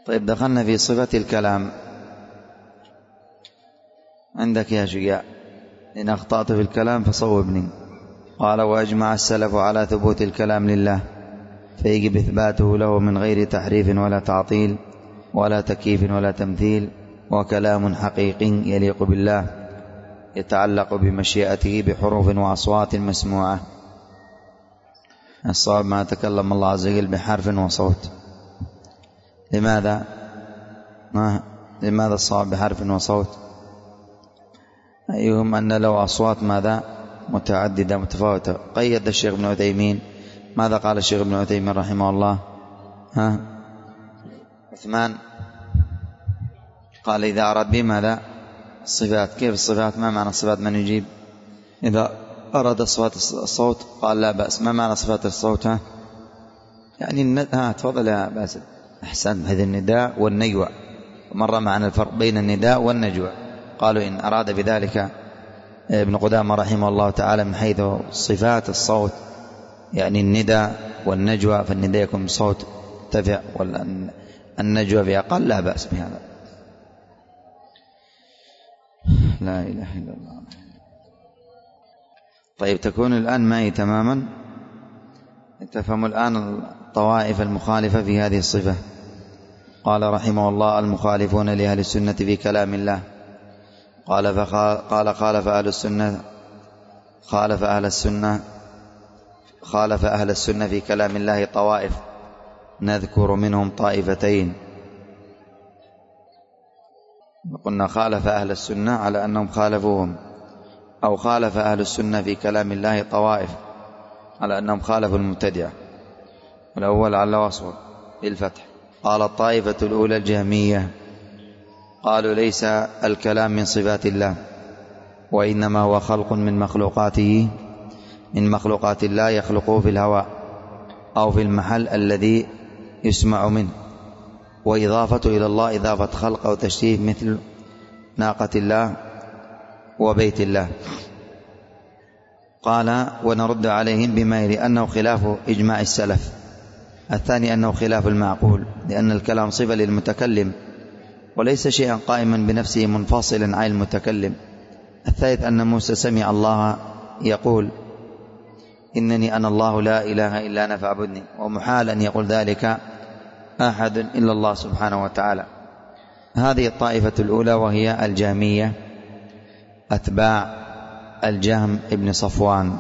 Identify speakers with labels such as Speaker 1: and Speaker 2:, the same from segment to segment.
Speaker 1: طيب دخلنا في صفة الكلام. عندك يا شجاع إن أخطأت في الكلام فصوبني. قال وأجمع السلف على ثبوت الكلام لله فيجب إثباته له من غير تحريف ولا تعطيل ولا تكييف ولا تمثيل، وكلام حقيقي يليق بالله يتعلق بمشيئته بحروف وأصوات مسموعة. الصواب ما تكلم الله عز وجل بحرف وصوت. لماذا الصواب بحرف وصوت؟ أيهم أن له أصوات ماذا متعددة متفاوتة. قيد الشيخ ابن عثيمين. ماذا قال الشيخ ابن عثيمين رحمه الله؟ عثمان قال إذا أراد بماذا الصفات. كيف الصفات؟ ما معنى الصفات؟ من يجيب؟ إذا أراد صفات الصوت قال لا بأس. ما معنى صفات الصوت؟ يعني تفضل يا باسل. أحسن. هذا النداء والنجوى. مر معنا الفرق بين النداء والنجوى. قالوا إن أراد بذلك ابن قدامة رحمه الله تعالى من حيث صفات الصوت يعني النداء والنجوى، فالنداء يكون بصوت تفع والنجوى بأقل، لا بأس بهذا. لا إله إلا الله. طيب تكون الآن معي تماما. تفهم الآن الطوائف المخالفة في هذه الصفة. قال رحمه الله المخالفون لأهل السنة في كلام الله. قال خالف أهل السنة في كلام الله طوائف، نذكر منهم طائفتين. قلنا خالف أهل السنة على أنهم خالفوهم، أو خالف أهل السنة في كلام الله طوائف على أنهم خالفوا المبتدعة. والأول على وصف بالفتح. قال الطائفة الأولى الجهمية، قالوا ليس الكلام من صفات الله، وإنما هو خلق من مخلوقات الله يخلقه في الهواء أو في المحل الذي يسمع منه، وإضافته إلى الله إضافة خلق أو تشريف مثل ناقة الله وبيت الله. قال ونرد عليهم بما يلي أنه خلاف إجماع السلف. الثاني أنه خلاف المعقول، لأن الكلام صفة للمتكلم وليس شيئا قائما بنفسه منفصلا عن المتكلم. الثالث أن موسى سمع الله يقول إنني أنا الله لا إله إلا أنا فاعبدني، ومحال أن يقول ذلك أحد إلا الله سبحانه وتعالى. هذه الطائفة الأولى وهي الجهمية، أتباع الجهم ابن صفوان.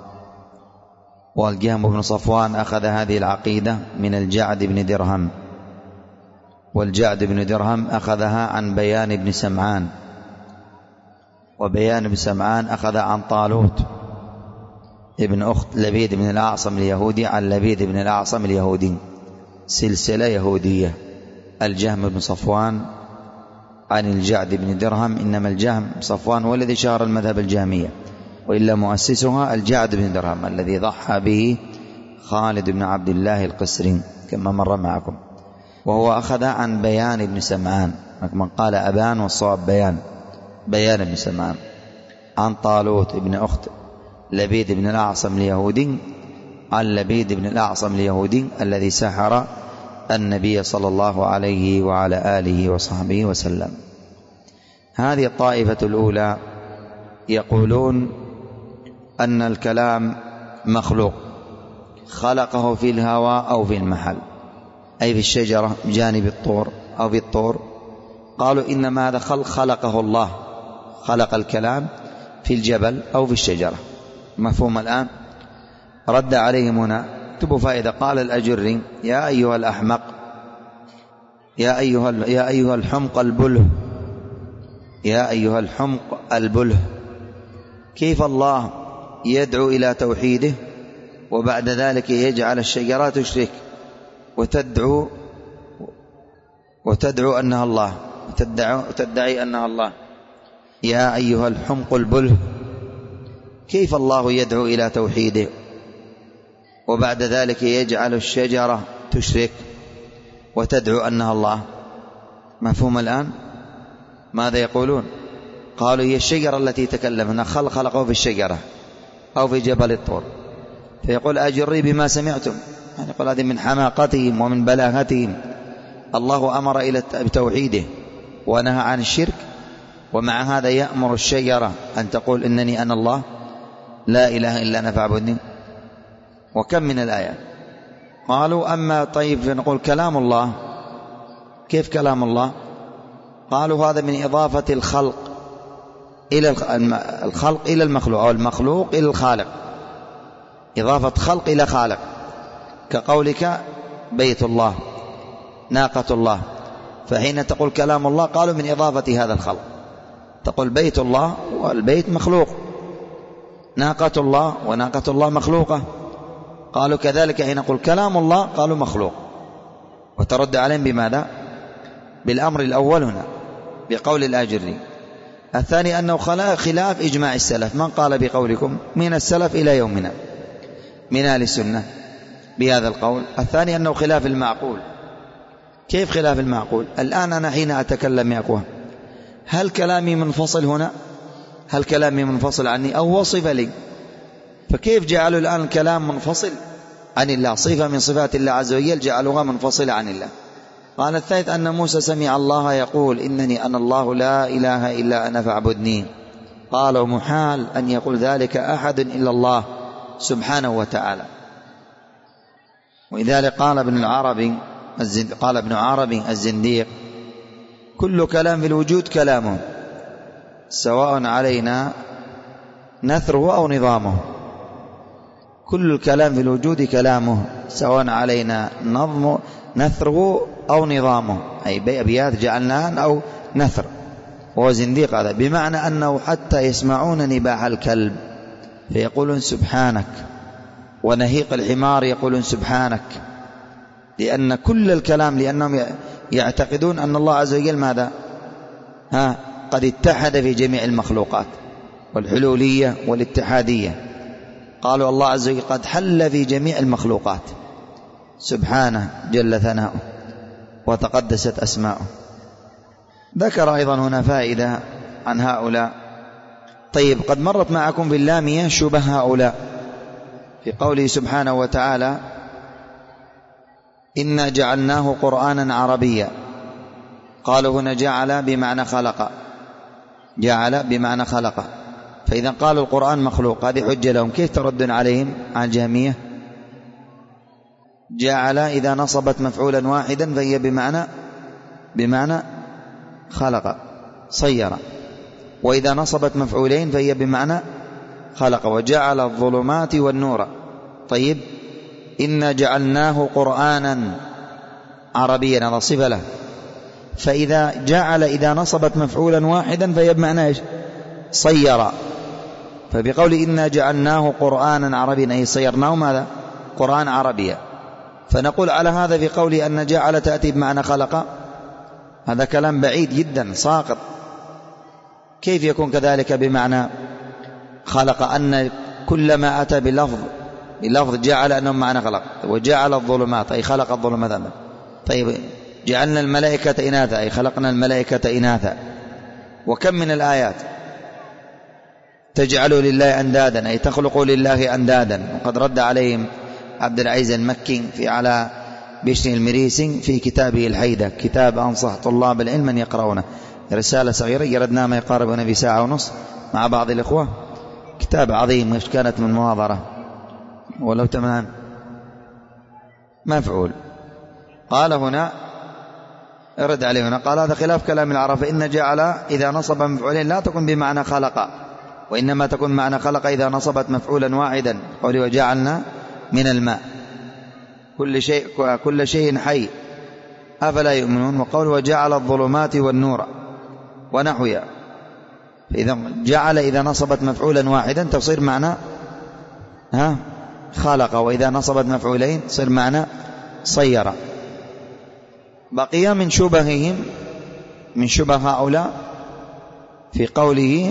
Speaker 1: والجهم ابن صفوان أخذ هذه العقيدة من الجعد بن درهم، والجعد بن درهم أخذها عن بيان بن سمعان، وبيان بن سمعان أخذ عن طالوت ابن أخت لبيد بن الأعصم اليهودي عن لبيد بن الأعصم اليهودي، سلسلة يهودية. الجهم بن صفوان عن الجعد بن درهم. إنما الجهم صفوان هو الذي شهر المذهب الجهمية، وإلا مؤسسها الجعد بن درهم الذي ضحى به خالد بن عبد الله القسري كما مر معكم. وهو أخذ عن بيان بن سمعان، من قال أبان والصواب بيان بن سمعان، عن طالوت ابن أخت لبيد بن الأعصم اليهودي عن لبيد بن الأعصم اليهودي الذي سحر النبي صلى الله عليه وعلى آله وصحبه وسلم. هذه الطائفة الأولى يقولون أن الكلام مخلوق، خلقه في الهواء أو في المحل، أي في الشجرة بجانب الطور أو في الطور. قالوا إنما هذا خلقه الله، خلق الكلام في الجبل أو في الشجرة. مفهوم الآن؟ رد عليهم هنا. اكتبوا فائدة. قال الأجري يا أيها الأحمق، يا أيها الحمق البله، يا أيها الحمق البله، كيف الله يدعو إلى توحيده وبعد ذلك يجعل الشجرات تشرك وتدعو أنها الله، وتدعي أنها الله. يا أيها الحمق البله، كيف الله يدعو إلى توحيده وبعد ذلك يجعل الشجرة تشرك وتدعو أنها الله؟ مفهوم الآن؟ ماذا يقولون؟ قالوا هي الشجرة التي تكلمنا، خلقه في الشجرة أو في جبل الطور. فيقول أجري بما سمعتم، يعني يقول هذه من حماقتهم ومن بلاغتهم الله أمر إلى بتوحيده ونهى عن الشرك، ومع هذا يأمر الشجرة أن تقول إنني أنا الله لا إله إلا أنا فاعبدني. وكم من الآيات. قالوا أما طيب نقول كلام الله، كيف كلام الله؟ قالوا هذا من إضافة الخلق إلى الخلق إلى المخلوق، أو المخلوق إلى الخالق، إضافة خلق إلى خالق، كقولك بيت الله، ناقة الله، فحين تقول كلام الله قالوا من إضافة هذا الخلق، تقول بيت الله والبيت مخلوق، ناقة الله وناقة الله مخلوقة. قالوا كذلك حين نقول كلام الله قالوا مخلوق، وترد عليهم بماذا؟ بالأمر الأول هنا بقول الآجري. الثاني أنه خلاف إجماع السلف، من قال بقولكم من السلف إلى يومنا من أهل السنة بهذا القول. الثاني أنه خلاف المعقول. كيف خلاف المعقول؟ الآن أنا حين أتكلم يا أخوة هل كلامي منفصل هنا؟ هل كلامي منفصل عني أو وصف لي؟ فكيف جعلوا الآن الكلام منفصل عن الله، صفة من صفات الله عز وجل جعلوها منفصلة عن الله. قال الثالث أن موسى سمع الله يقول إنني أنا الله لا إله إلا أنا فاعبدني. قالوا محال أن يقول ذلك أحد إلا الله سبحانه وتعالى. ولذلك قال ابن عربي الزنديق كل كلام في الوجود كلامه سواء علينا نثره أو نظامه. كل الكلام في الوجود كلامه سواء علينا نثره أو نظامه، أي بأبيات جعلناها أو نثر. وهو زنديق هذا، بمعنى أنه حتى يسمعون نباح الكلب فيقولون سبحانك، ونهيق الحمار يقولون سبحانك، لأن كل الكلام لأنهم يعتقدون أن الله عز وجل ماذا؟ قد اتحد في جميع المخلوقات، والحلولية والاتحادية. قالوا الله عز وجل قد حل في جميع المخلوقات سبحانه جل ثناؤه وتقدست أسماؤه. ذكر أيضا هنا فائدة عن هؤلاء. طيب قد مرت معكم في اللامية شبه هؤلاء في قوله سبحانه وتعالى إنا جعلناه قرآنا عربيا. قالوا هنا جعل بمعنى خلق، جعل بمعنى خلق، فإذا قالوا القرآن مخلوق هذه حجة لهم. كيف تردون عليهم عن الجهمية؟ جعل إذا نصبت مفعولا واحدا فهي بمعنى خلق صير، وإذا نصبت مفعولين فهي بمعنى خلق. وجعل الظلمات والنور. طيب إنا جعلناه قرآنا عربيا هذا صفة له، فإذا جعل إذا نصبت مفعولا واحدا فهي بمعنى إيش؟ صير. فبقول إنا جعلناه قرآنا عربيا أي صيرناه ماذا؟ قرآن عربيا. فنقول على هذا في قول أن جعل تأتي بمعنى خلق هذا كلام بعيد جدا ساقط. كيف يكون كذلك بمعنى خلق؟ أن كل ما أتى بلفظ جعل أنه معنى خلق. وجعل الظلمات أي خلق الظلمات. طيب جعلنا الملائكة إناثا أي خلقنا الملائكة إناثا. وكم من الآيات تجعلوا لله أندادا أي تخلقوا لله أندادا. وقد رد عليهم عبد العزيز المكي على بشر المريسي في كتابه الحيدة، كتاب أنصح طلاب العلم أن يقرؤونه، رسالة صغيرة يردنا ما يقارب بساعة ونص مع بعض الإخوة، كتاب عظيم كانت من مناظرة ولو تمام مفعول. قال هنا رد عليه هنا قال هذا خلاف كلام العرب، فإن جعل إذا نصب مفعولين لا تكون بمعنى خلق، وإنما تكون معنى خلق إذا نصبت مفعولا واحدا. قوله وجعلنا من الماء كل شيء حي أفلا يؤمنون. وقوله وجعل الظلمات والنور ونحوها. فإذا جعل إذا نصبت مفعولا واحدا تصير معنى خلق، وإذا نصبت مفعولين تصير معنى صير. بقي من شبههم من شبه هؤلاء في قوله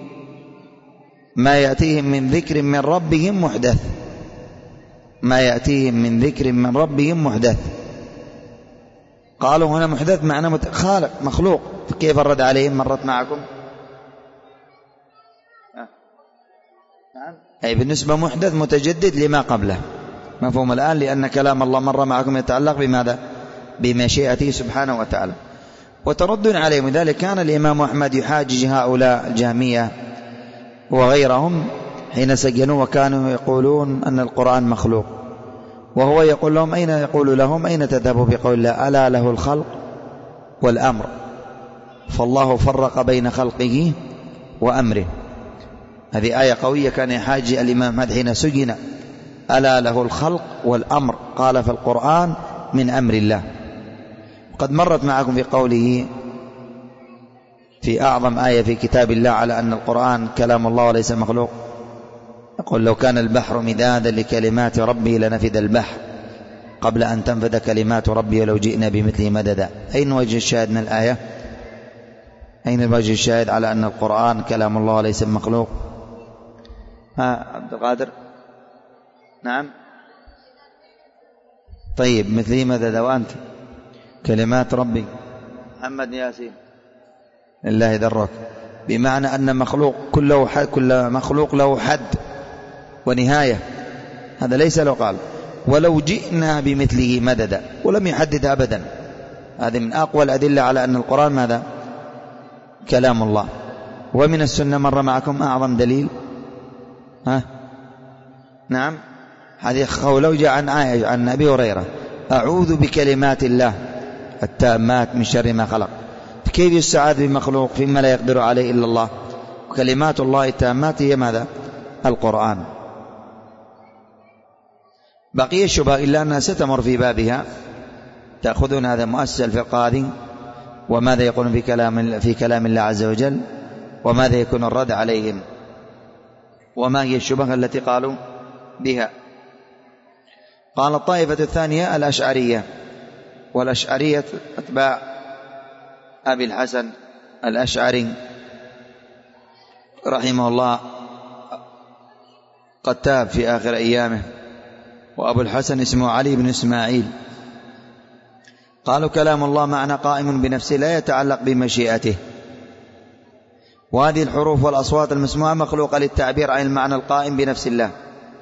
Speaker 1: ما يأتيهم من ذكر من ربهم محدث. ما يأتيهم من ذكر من ربهم محدث. قالوا هنا محدث معنى خالق مخلوق. كيف الرد عليهم؟ مرت معكم أي بالنسبة محدث متجدد لما قبله. مفهوم الآن؟ لأن كلام الله مر معكم يتعلق بماذا؟ بمشيئته سبحانه وتعالى. وترد عليهم، لذلك كان الإمام أحمد يحاجج هؤلاء الجهمية وغيرهم حين سجنوا وكانوا يقولون أن القرآن مخلوق، وهو يقول لهم أين تذهبوا بقول الله ألا له الخلق والأمر، فالله فرق بين خلقه وأمره. هذه آية قوية كان يحاجج الإمام أحمد حين سجن، ألا له الخلق والأمر، قال فالقرآن من أمر الله. وقد مرت معكم في قوله في أعظم آية في كتاب الله على أن القرآن كلام الله وليس مخلوق، يقول لو كان البحر مدادا لكلمات ربي لنفد البحر قبل أن تنفد كلمات ربي ولو جئنا بمثله مددا. أين وجه الشاهد من الآية؟ أين الوجه الشاهد على أن القرآن كلام الله وليس مخلوق؟ عبد القادر؟ نعم. طيب مثله مددا وأنت كلمات ربي. محمد ياسين الله ذرك، بمعنى أن مخلوق كل مخلوق له حد ونهاية، هذا ليس له قال ولو جئنا بمثله مددا، ولم يحدد أبدا. هذه من أقوى الأدلة على أن القرآن ماذا؟ كلام الله. ومن السنة مر معكم أعظم دليل نعم حديث قوله جاء عن أبي هريرة أعوذ بكلمات الله التامات من شر ما خلق. كيف يستعاذ بمخلوق فيما لا يقدر عليه إلا الله؟ وكلمات الله التامات هي ماذا؟ القرآن. بقي الشبهة إلا أنها ستمر في بابها، تأخذون هذا مؤسس الفقه هذه وماذا يقولون في كلام الله عز وجل، وماذا يكون الرد عليهم، وما هي الشبهة التي قالوا بها. قال الطائفة الثانية الأشعرية، والأشعرية أتباع أبي الحسن الأشعري رحمه الله، قد تاب في آخر أيامه، وأبو الحسن اسمه علي بن إسماعيل. قالوا كلام الله معنى قائم بنفسه لا يتعلق بمشيئته، وهذه الحروف والأصوات المسموعة مخلوقة للتعبير عن المعنى القائم بنفس الله.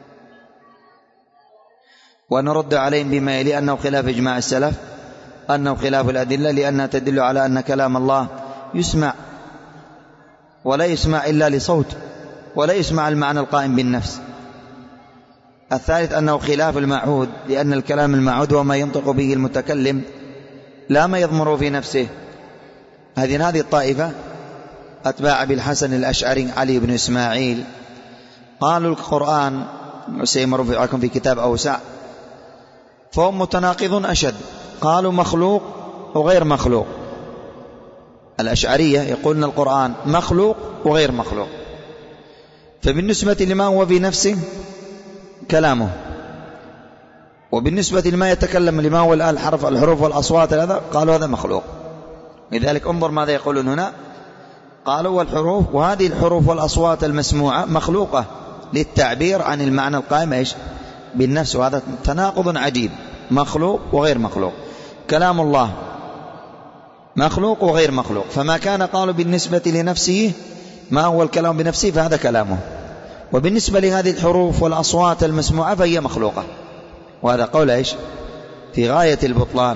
Speaker 1: ونرد عليهم بما يلي أنه خلاف إجماع السلف، أنه خلاف الأدلة، لأنها تدل على أن كلام الله يسمع، ولا يسمع إلا لصوت، ولا يسمع المعنى القائم بالنفس. الثالث أنه خلاف المعهود، لأن الكلام المعهود هو ما ينطق به المتكلم لا ما يضمر في نفسه. هذه الطائفة أتباع أبي الحسن الأشعري علي بن إسماعيل قالوا القرآن سيمر معكم في كتاب أوسع، فهم متناقض أشد. قالوا مخلوق وغير مخلوق. الأشعرية يقولون القرآن مخلوق وغير مخلوق، فبالنسبة لما هو في نفسه كلامه، وبالنسبة لما يتكلم لما هو الآن الحروف والأصوات هذا قالوا هذا مخلوق. لذلك انظر ماذا يقولون هنا، قالوا والحروف، وهذه الحروف والأصوات المسموعة مخلوقة للتعبير عن المعنى القائم بالنفس، وهذا تناقض عجيب، مخلوق وغير مخلوق. كلام الله مخلوق وغير مخلوق، فما كان قالوا بالنسبة لنفسه ما هو الكلام بنفسه فهذا كلامه، وبالنسبة لهذه الحروف والأصوات المسموعة فهي مخلوقة، وهذا قول في غاية البطلان.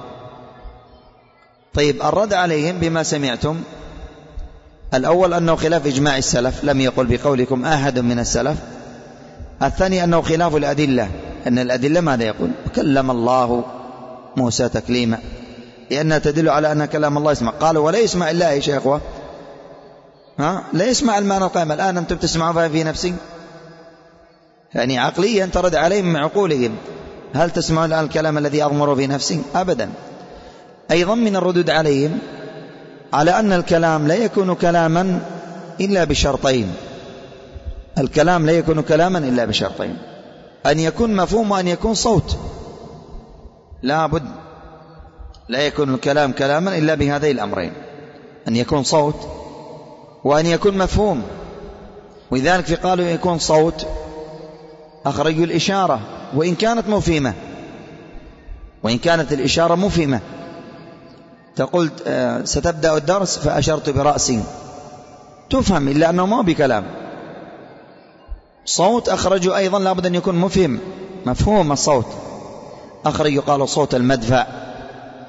Speaker 1: طيب الرد عليهم بما سمعتم، الأول أنه خلاف إجماع السلف، لم يقل بقولكم أحد من السلف. الثاني أنه خلاف الأدلة، أن الأدلة ماذا يقول؟ كلم الله موسى تكليما، لأنها تدل على أن كلام الله يسمع. قالوا ولا يسمع إلا يا إخوة، لا يسمع المعنى القائم. الآن أنتم تسمعون في نفسي، يعني عقليا ترد عليهم من عقولهم، هل تسمعون الآن الكلام الذي أضمر في نفسي؟ أبدا. أيضا من الردود عليهم على أن الكلام لا يكون كلاما إلا بشرطين، الكلام لا يكون كلاما إلا بشرطين، أن يكون مفهوم وأن يكون صوت، لا بد، لا يكون الكلام كلاما إلا بهذين الأمرين، أن يكون صوت وأن يكون مفهوم. ولذلك في قالوا يكون صوت أخرجوا الإشارة وإن كانت مفهمة، وإن كانت الإشارة مفهمة، تقول ستبدأ الدرس فأشرت برأسي، تفهم إلا أنه ما بكلام. صوت أخرجوا أيضا لابد أن يكون مفهوم الصوت، أخرجوا قالوا صوت المدفع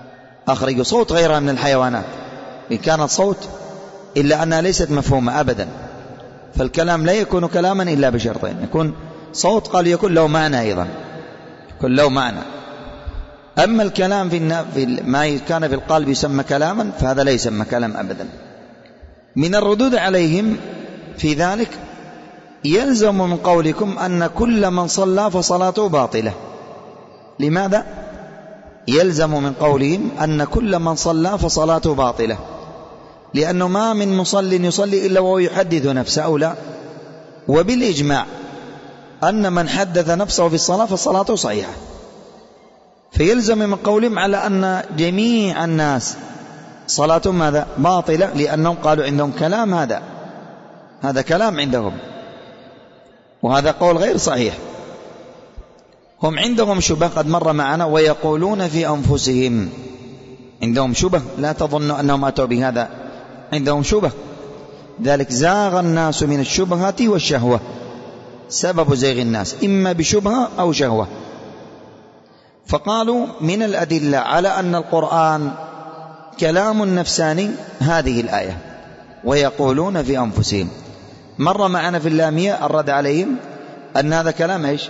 Speaker 1: أخرجوا صوت غيرها من الحيوانات إن كانت صوت، إلا أنها ليست مفهومة أبدا. فالكلام لا يكون كلاما إلا بشرطين: يكون صوت، قال يكون له معنى أيضا، يكون له معنى. أما الكلام في ما كان في القلب يسمى كلاما، فهذا لا يسمى كلام أبدا. من الردود عليهم في ذلك: يلزم من قولكم أن كل من صلى فصلاته باطلة. لماذا؟ يلزم من قولهم أن كل من صلى فصلاته باطلة، لأنه ما من مصل يصلي إلا وهو يحدث نفسه أو لا، وبالإجماع أن من حدث نفسه في الصلاة فصلاته صحيحة. فيلزم من قولهم على أن جميع الناس صلاتهم ماذا؟ باطلة، لأنهم قالوا عندهم كلام، هذا كلام عندهم، وهذا قول غير صحيح. هم عندهم شبه قد مر معنا، ويقولون في أنفسهم، عندهم شبه، لا تظنوا أنهم أتوا بهذا، عندهم شبه. ذلك زاغ الناس من الشبهات والشهوة، سبب زيغ الناس إما بشبهة أو شهوة. فقالوا من الأدلة على أن القرآن كلام نفساني هذه الآية: ويقولون في أنفسهم. مر معنا في اللامية الرد عليهم أن هذا كلام إيش؟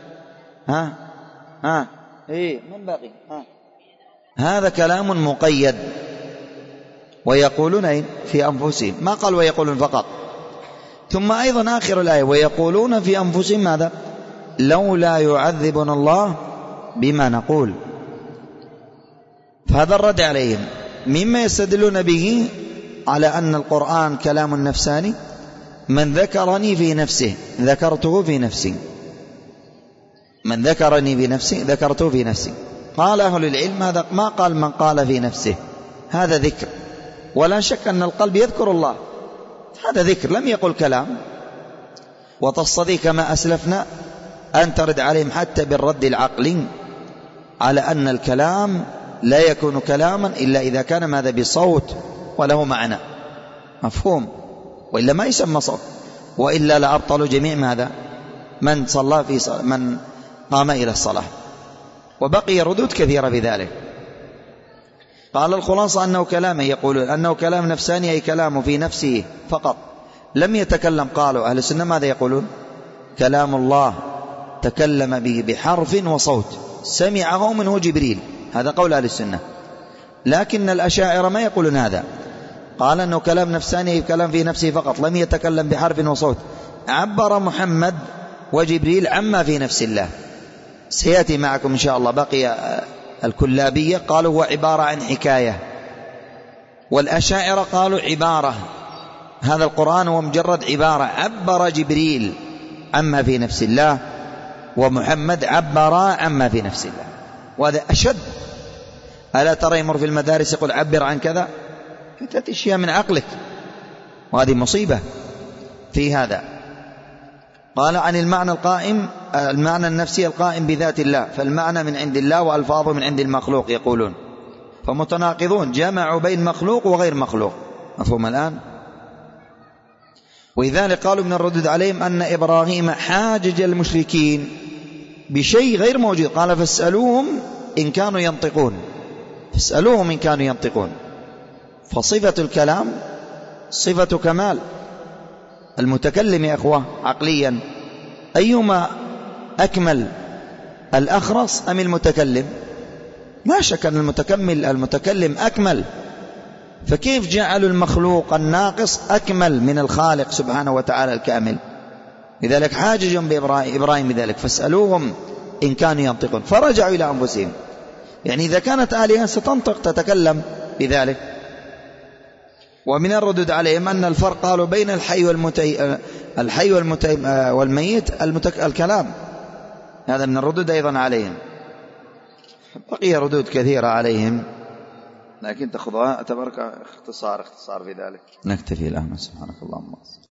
Speaker 1: من باقي؟ هذا كلام مقيد. ويقولون في أنفسهم، ما قال ويقولون فقط. ثم أيضا آخر الآية: ويقولون في أنفسهم ماذا؟ لولا يعذبنا الله بما نقول. فهذا الرد عليهم. مما يستدلون به على أن القرآن كلام نفساني: من ذكرني في نفسه ذكرته في نفسي، من ذكرني في نفسي ذكرته في نفسي. قال أهل العلم هذا ما قال من قال في نفسه، هذا ذكر، ولا شك أن القلب يذكر الله، هذا ذكر، لم يقل كلام. وتصدي كما أسلفنا أن ترد عليهم حتى بالرد العقلي على أن الكلام لا يكون كلاما إلا إذا كان ماذا؟ بصوت وله معنى مفهوم، وإلا ما يسمى صوت، وإلا لأبطلوا جميع ماذا؟ من صلى من قام إلى الصلاة. وبقي ردود كثيرة بذلك. قال الخلاصة أنه كلام، يقولون أنه كلام نفساني، أي كلام في نفسه فقط، لم يتكلم. قالوا أهل السنة ماذا يقولون؟ كلام الله تكلم به بحرف وصوت سمعه منه جبريل، هذا قول أهل السنة. لكن الأشاعرة ما يقولون هذا، قال أنه كلام نفساني، أي كلام في نفسه فقط، لم يتكلم بحرف وصوت. عبر محمد وجبريل عما في نفس الله، سيأتي معكم إن شاء الله. بقي الكلابية قالوا هو عبارة عن حكاية، والأشاعرة قالوا عبارة، هذا القرآن هو مجرد عبارة، عبر جبريل عما في نفس الله، ومحمد عبر عما في نفس الله. وهذا أشد. ألا ترى يمر في المدارس يقول عبر عن كذا، تأتي أشياء من عقلك، وهذه مصيبة في هذا. قال عن المعنى القائم، المعنى النفسي القائم بذات الله، فالمعنى من عند الله وألفاظه من عند المخلوق. يقولون فمتناقضون، جمعوا بين مخلوق وغير مخلوق. مفهوم الآن؟ ولذلك قالوا من الردود عليهم أن إبراهيم حاجج المشركين بشيء غير موجود. قال فاسألوهم إن كانوا ينطقون، فاسألوهم إن كانوا ينطقون. فصفة الكلام صفة كمال. المتكلم يا أخوة عقليا أيما أكمل، الأخرس أم المتكلم؟ لا شك أن المتكلم أكمل. فكيف جعلوا المخلوق الناقص أكمل من الخالق سبحانه وتعالى الكامل؟ لذلك حاجج بإبراهيم بذلك، فاسألوهم إن كانوا ينطقون. فرجعوا إلى أنفسهم، يعني إذا كانت آلهة ستنطق تتكلم بذلك. ومن الردود عليهم أن الفرق قالوا بين الحي والميت الكلام، هذا من الردود أيضا عليهم. بقي ردود كثيرة عليهم، لكن تأخذها تبارك اختصار في ذلك. نكتفي الآن. سبحانك اللهم.